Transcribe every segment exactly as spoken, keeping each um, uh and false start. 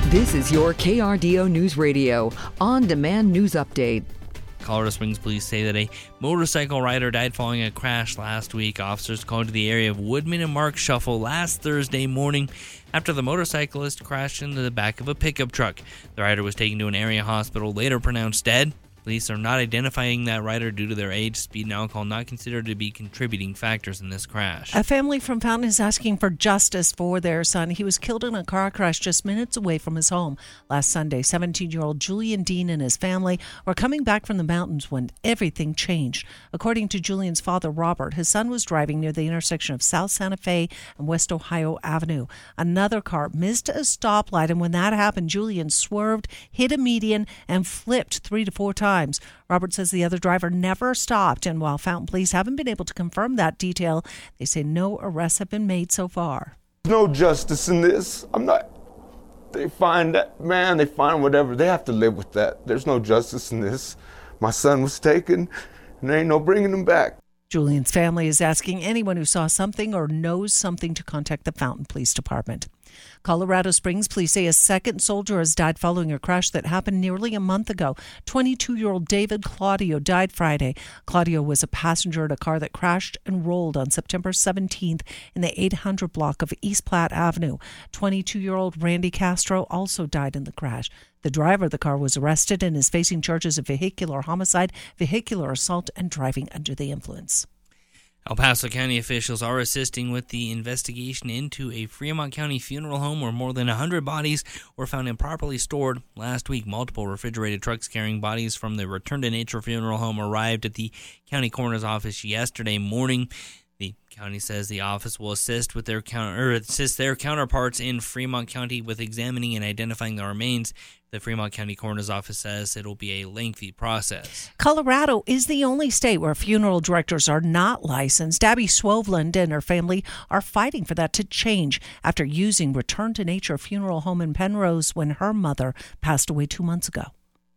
This is your K R D O News Radio on-demand news update. Colorado Springs police say that a motorcycle rider died following a crash last week. Officers called to the area of Woodman and Mark Shuffle last Thursday morning after the motorcyclist crashed into the back of a pickup truck. The rider was taken to an area hospital, later pronounced dead. Police are not identifying that rider due to their age, speed, and alcohol not considered to be contributing factors in this crash. A family from Fountain is asking for justice for their son. He was killed in a car crash just minutes away from his home last Sunday. seventeen-year-old Julian Dean and his family were coming back from the mountains when everything changed. According to Julian's father, Robert, his son was driving near the intersection of South Santa Fe and West Ohio Avenue. Another car missed a stoplight, and when that happened, Julian swerved, hit a median, and flipped three to four times. Robert says the other driver never stopped, and while Fountain police haven't been able to confirm that detail, they say no arrests have been made so far. There's no justice in this. I'm not. They find that man, they find whatever. They have to live with that. There's no justice in this. My son was taken, and there ain't no bringing him back. Julian's family is asking anyone who saw something or knows something to contact the Fountain Police Department. Colorado Springs police say a second soldier has died following a crash that happened nearly a month ago. twenty-two-year-old David Claudio died Friday. Claudio was a passenger in a car that crashed and rolled on September seventeenth in the eight hundred block of East Platte Avenue. twenty-two-year-old Randy Castro also died in the crash. The driver of the car was arrested and is facing charges of vehicular homicide, vehicular assault, and driving under the influence. El Paso County officials are assisting with the investigation into a Fremont County funeral home where more than one hundred bodies were found improperly stored last week. Multiple refrigerated trucks carrying bodies from the Return to Nature funeral home arrived at the county coroner's office yesterday morning. The county says the office will assist with their counter, or assist their counterparts in Fremont County with examining and identifying the remains. The Fremont County Coroner's Office says it'll be a lengthy process. Colorado is the only state where funeral directors are not licensed. Abby Swoveland and her family are fighting for that to change after using Return to Nature funeral home in Penrose when her mother passed away two months ago.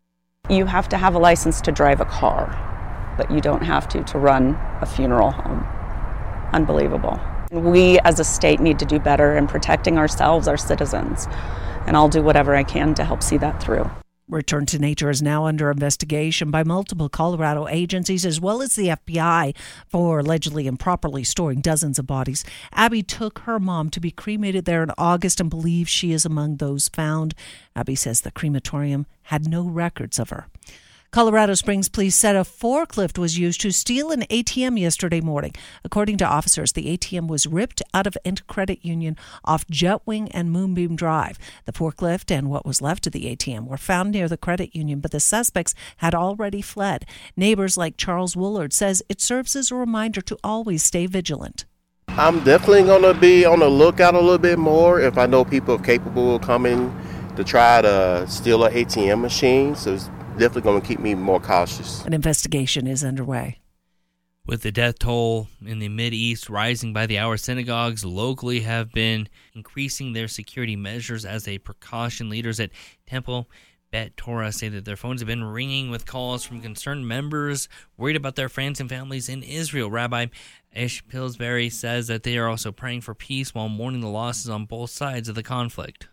You have to have a license to drive a car, but you don't have to to run a funeral home. Unbelievable. We as a state need to do better in protecting ourselves, our citizens, and I'll do whatever I can to help see that through. Return to Nature is now under investigation by multiple Colorado agencies as well as the F B I for allegedly improperly storing dozens of bodies. Abby took her mom to be cremated there in August and believes she is among those found. Abby says the crematorium had no records of her. Colorado Springs police said a forklift was used to steal an A T M yesterday morning. According to officers, the A T M was ripped out of Ent Credit Union off Jetwing and Moonbeam Drive. The forklift and what was left of the A T M were found near the credit union, but the suspects had already fled. Neighbors like Charles Woolard says it serves as a reminder to always stay vigilant. I'm definitely going to be on the lookout a little bit more if I know people are capable of coming to try to steal an A T M machine. So it's definitely going to keep me more cautious. An investigation is underway. With the death toll in the Mideast rising by the hour, synagogues locally have been increasing their security measures as a precaution. Leaders at Temple Bet Torah say that their phones have been ringing with calls from concerned members worried about their friends and families in Israel. Rabbi Ish Pillsbury says that they are also praying for peace while mourning the losses on both sides of the conflict.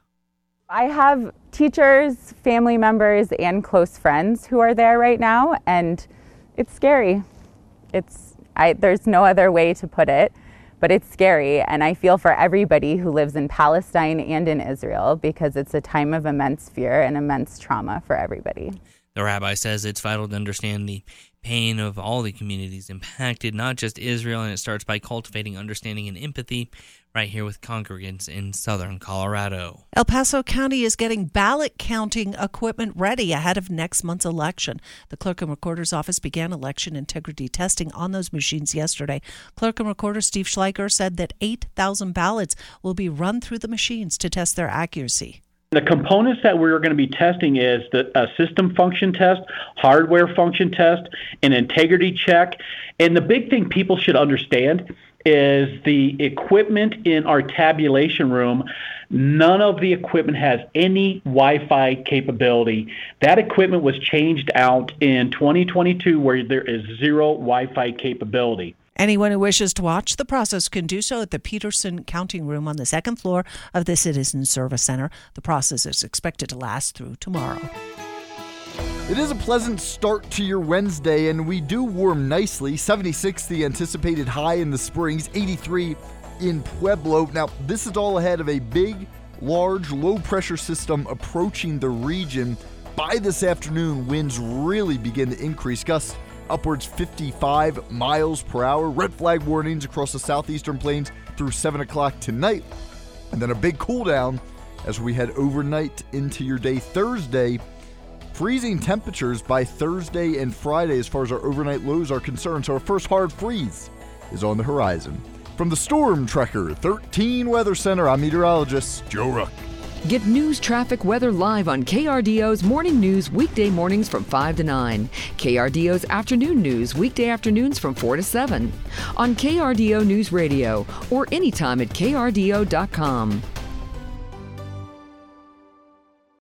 I have teachers, family members, and close friends who are there right now, and it's scary. It's I, there's no other way to put it, but it's scary, and I feel for everybody who lives in Palestine and in Israel because it's a time of immense fear and immense trauma for everybody. The rabbi says it's vital to understand the pain of all the communities impacted, not just Israel, and it starts by cultivating understanding and empathy right here with congregants in southern Colorado. El Paso County is getting ballot counting equipment ready ahead of next month's election. The Clerk and Recorder's Office began election integrity testing on those machines yesterday. Clerk and Recorder Steve Schleicher said that eight thousand ballots will be run through the machines to test their accuracy. The components that we're going to be testing is the a system function test, hardware function test, an integrity check. And the big thing people should understand is the equipment in our tabulation room. None of the equipment has any Wi-Fi capability. That equipment was changed out in twenty twenty-two where there is zero Wi-Fi capability. Anyone who wishes to watch the process can do so at the Peterson Counting Room on the second floor of the Citizen Service Center. The process is expected to last through tomorrow. It is a pleasant start to your Wednesday, and we do warm nicely. seventy-six the anticipated high in the Springs, eighty-three in Pueblo. Now, this is all ahead of a big, large, low-pressure system approaching the region. By this afternoon, winds really begin to increase, gusts upwards fifty-five miles per hour. Red flag warnings across the southeastern plains through seven o'clock tonight. And then a big cool down as we head overnight into your day Thursday. Freezing temperatures by Thursday and Friday as far as our overnight lows are concerned. So our first hard freeze is on the horizon. From the Storm Tracker thirteen Weather Center, I'm meteorologist Joe Ruck. Get news, traffic, weather live on K R D O's Morning News weekday mornings from five to nine. K R D O's Afternoon News weekday afternoons from four to seven. On K R D O News Radio or anytime at K R D O dot com.